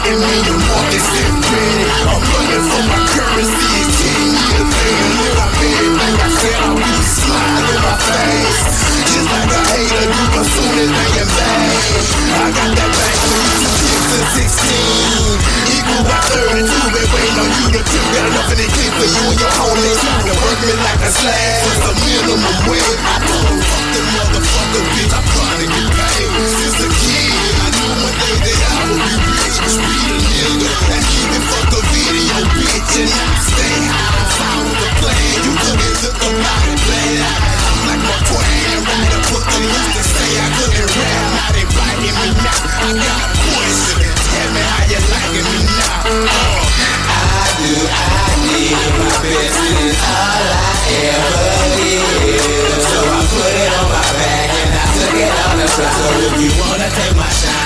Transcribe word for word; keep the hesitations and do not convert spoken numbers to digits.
and me and Marcus is ready. I'm running for my currency. It's ten years later. Look, I'm everything I said. I will smile in my face. Just like a hater, you consume this thing in vain. I got that thing for you two kids to sixteen. Equal by thirty-two, been waiting on you to tip. Got enough of the clip for you and your homies. You can work me like a slave. It's a minimum wage. I told them fuck them motherfucker bitch. I'm trying to get paid. Since a kid, I knew one day that I would be rich. Be a nigga and even fuck a video bitch. And I stay high, follow the plan. You couldn't look about it, play it. I'm like my Twain, right up what they used to say. I couldn't rap, now they biting me now. I got a question, tell me how you liking me now. uh, I do, I need my best, is all I ever did. So I put it on my back and I took it on the front. So if you wanna take my shine,